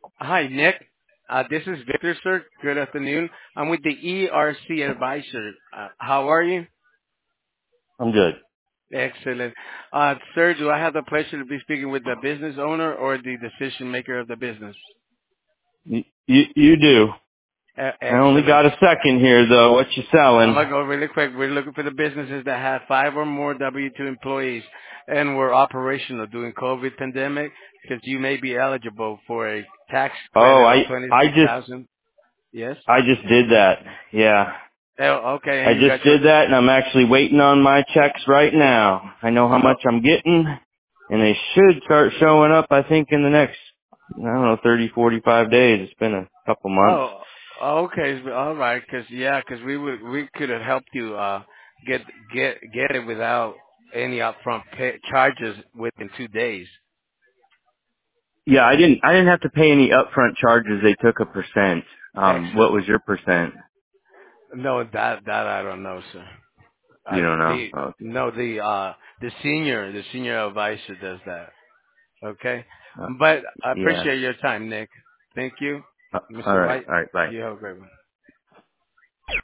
Hi, Nick. This is Victor, sir. Good afternoon. I'm with the ERC Advisor. How are you? I'm good. Excellent. Sir, do I have the pleasure to be speaking with the business owner or the decision maker of the business? You do. I only Excellent. got a second here though. What you I'm selling? gonna go really quick. We're looking for the businesses that have 5 or more W-2 employees and were operational during COVID pandemic because you may be eligible for a tax Oh, credit of I just 26,000. Yes? I just did that. Yeah. Oh, okay, I and you just got your did that and I'm actually waiting on my checks right now. I know how oh, much I'm getting and they should start showing up I think in the next, I don't know, 30, 45 days. It's been a couple months. Oh, okay, all right. Cause we could have helped you get get it without any upfront charges within 2 days. Yeah, I didn't have to pay any upfront charges. They took a percent. Excellent. What was your percent? No, that I don't know, sir. You don't know. The Okay. no the senior advisor does that. Okay, Uh, but I yeah. appreciate your time, Nick. Thank you, All Mr. right. White. All right. Bye. You have a great one.